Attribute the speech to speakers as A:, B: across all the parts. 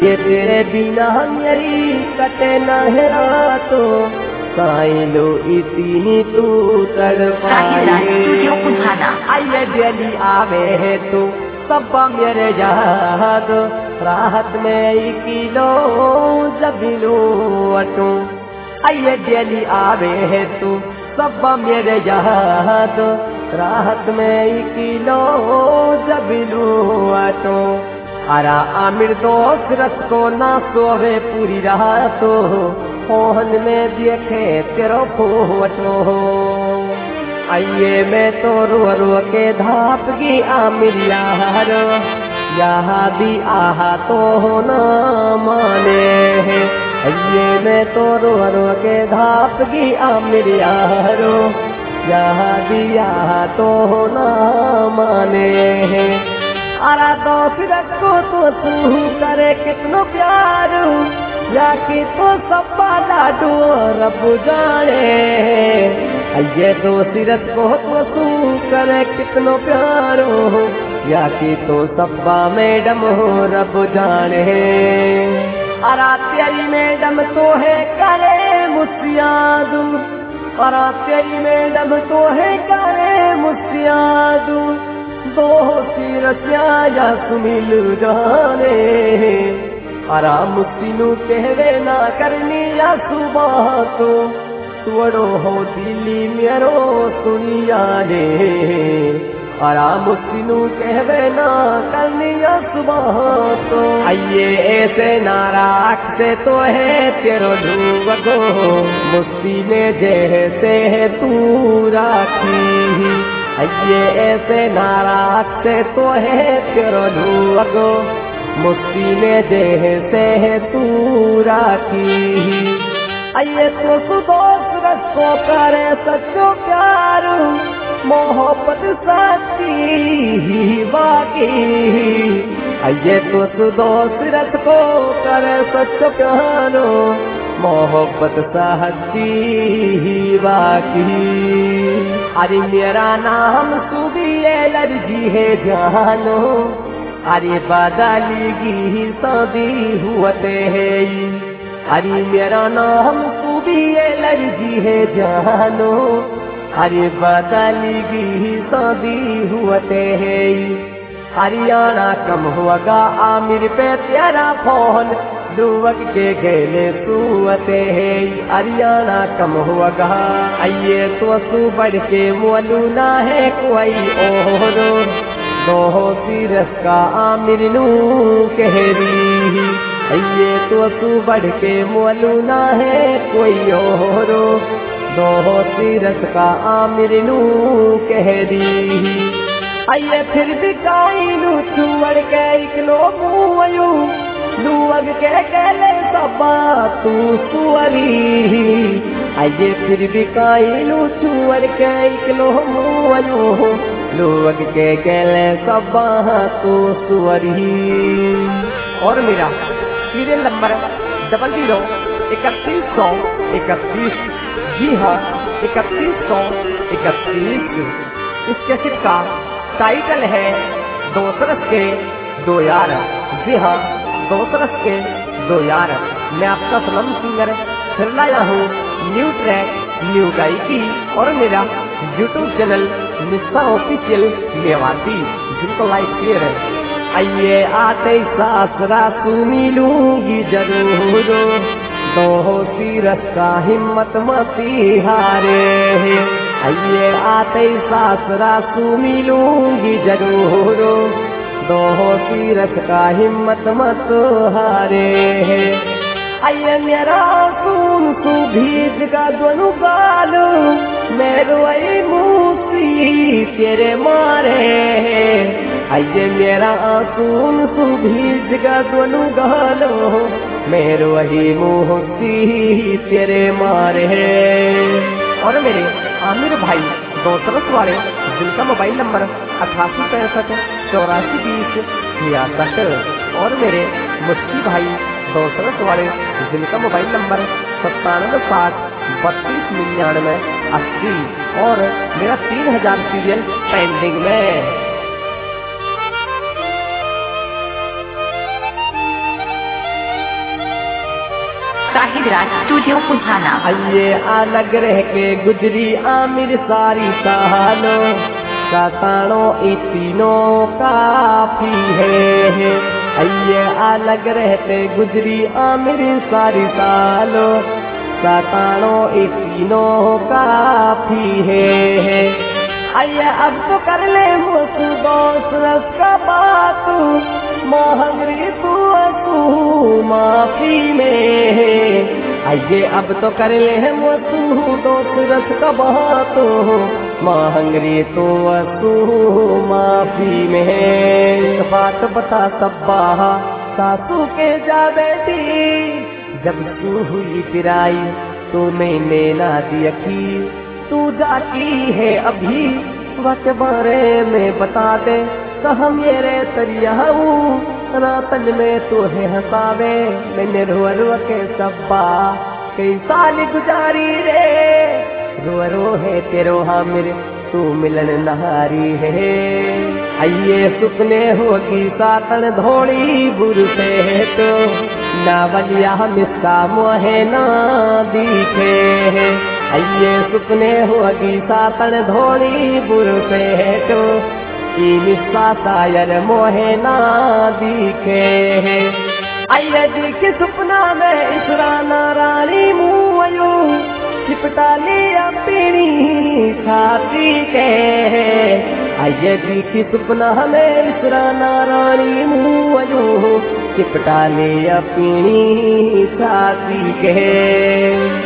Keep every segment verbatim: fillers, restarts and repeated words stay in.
A: ये तेरे बिना मेरी कटे न है रातो साई लो इतनी तू तड़पाए आइए दिली आवे है तू सब मेरे याद राहत में किलो जबिलो अटू आइए दिली आवे है तू सब मेरे याद राहत में किलो जबिलो अटू आरा आमिर दोस्त रस को ना सोवे पूरी रातो मोहन में देखे तेरो फोटो आइए मैं तो रो रो के धाप की आमिर यार यहाँ भी आहा तो ना माने आइए मैं तो रो रो के धाप की आमिर यारो यहाँ भी आहा तो ना माने आरा दोस्त रखो तो तू करे कितनो प्यार या कि तो सब्बा लाडो रब जाने ये दोस्त रखो तो तू करे कितनो प्यार या कि तो सब्बा मैडम हो रब जाने आरा तेरी मैडम तो है करे मुस्तियादू आरा तेरी मैडम तो है करे मुस्तियादू दो सिरसिया या सुमिल जाने आराम सिनु कहवे ना करनी या सुबह तो तुवड़ो हो दिल्ली मेरो सुनिया ने आराम सिनु कहवे ना करनी या सुबह तो आइए ऐसे नाराख से तो है तेरो ढूंढो मुस्ती ने जैसे है तू राखी आइए ऐसे नाराज से तो है तेरो ढूंढो मुस्ती में जैसे है तू राखी आइए तो सुबह रखो करे सच्चो प्यार मोहब्बत सच्ची बाकी आइए तो सुबह रखो करे सच्चो प्यार मोहब्बत सच्ची बाकी अरे मेरा नाम सुबी एलर्जी है जानो अरे बदलगी सदी हुए है अरे मेरा नाम सुबी एलर्जी है जानो अरे बदलगी सदी हुए है हरियाणा कम होगा आमिर पे तेरा फोन दुवक के गेले सुवते है हरियाणा कम होगा आइए तो सु बढ़ के मोलू ना है कोई ओरो दो सिरस का आमिर नू कहरी आइए तो सु बढ़ के मोलू ना है कोई ओरो दो सिरस का आमिर नू कहरी आइए फिर भी काइनू चुवड़ के इकलो मुवयू लुवग के केले सबा तू सुअरी आइए फिर भी काइनू चुवड़ के इकलो मुवयू लुवग के केले सबा तू सुअरी और मेरा सीरियल नंबर डबल जीरो इकतीस सौ इकतीस जी हाँ इकतीस सौ इकतीस इस कैसेट का टाइटल है दो तरफ के दो यार जी हाँ दो तरफ के दो यार मैं आपका सनम सिंगर फिर लाया हूँ न्यू ट्रैक न्यू गायकी और मेरा YouTube channel Nissa official Mewati जिनको लाइक क्लियर है आइए आते सासरा सुनी लूंगी जरूर दो सिरस का हिम्मत मती हारे आइए आते सासरा सुनी लूंगी जरूर दो सिरस का हिम्मत मत हारे आइए मेरा सुन तू भीज का दोनों गाल मेरो आई मूसी तेरे मारे आइए मेरा सुन तू भीज का दोनों गालो मेरो वही मूसी तेरे मारे और मेरे आमिर भाई दो तरफ वाले जिनका मोबाइल नंबर अठासी पैंसठ चौरासी बीस छियासठ और मेरे मुस्ती भाई दो तरफ वाले जिनका मोबाइल नंबर सत्तानवे साठ बत्तीस निन्यानवे अस्सी और मेरा तीन हजार सीरियल पेंडिंग में।
B: साहिद राज स्टूडियो पुठाना।
A: आइए अलग रह के गुजरी आमिर सारी सालो सतानो इतनों काफी है। आइए अलग रहते गुजरी आमिर सारी सालो सतानो इतनों काफी है। आइए अब तो कर ले मुझ दोस्त रस का बात महंगरी तू तू माफी में। आइए अब तो कर ले मुझ दोस्त रस का बात महंगरी तू तू माफी में। बात बता सब्बा सासू के जा बैठी जब तू हुई पिराई तो मैंने ना दियखी तू जाती है अभी वक्त बारे में बता दे कहा मेरे तरियाऊ रातन में तू है हंसावे मैंने रो रो के सब्बा कई साल गुजारी रे रो रो है तेरो हामिर तू मिलन नहारी है। आइए सुपने होगी सातन धोड़ी बुर से तो नावलिया मिस्का मोहे ना दिखे। आइए सुपने होगी सातन धोड़ी बुर से तो मिस्का शायर मोहे ना दिखे। आइए जी के सपना में इसराना रानी मुँह चिपटा लिया पीनी छाती के। आइए जी की सपना में इसराना रानी मुँह चिपटा लिया पीनी छाती के।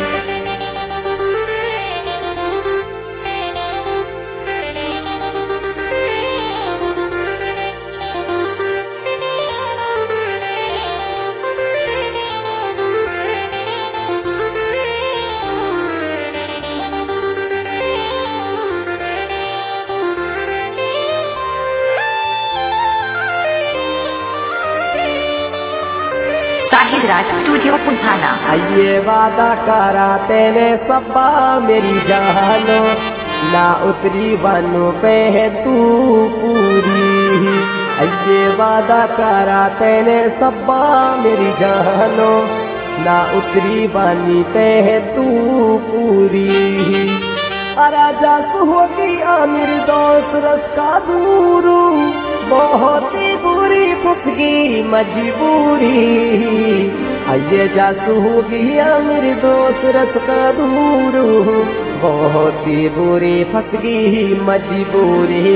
B: साहिद राज स्टूडियो पुठाना।
A: आइए वादा करा तेने सब्बा मेरी जानो ना उतरी बानों पे है तू पूरी। आइए वादा करा तेने सब्बा मेरी जानो ना उतरी बानी पे है तू पूरी। राजा होगी आमिर दोस्त रस का दूरू बहुत ही बुरी फुसगी मजबूरी। आइए जासू होगी आमिर दोस्त रस का दूरू बहुत ही बुरी फसगी मजबूरी।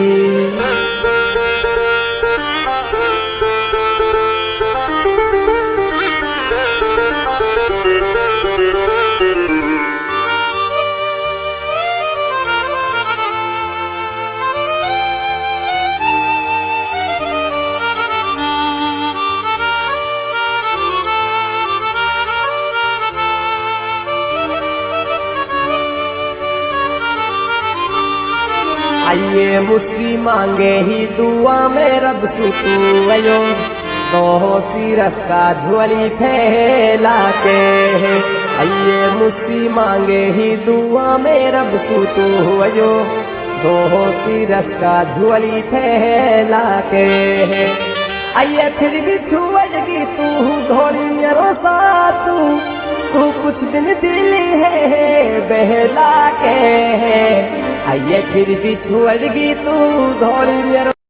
A: आइए मुझकी मांगे ही दुआ में रब सुतू अयो दो सिरस का झोली फैला के। आइए मुझकी मांगे ही दुआ में रब सुतू अयो दो सिरस का झोली फैला के। आइए फिर भी छुएगी तू घोड़ी मेरो साथ तू कुछ दिन दिल है बहला के। आइए फिर भी छुएगी तू घोड़ी मेरो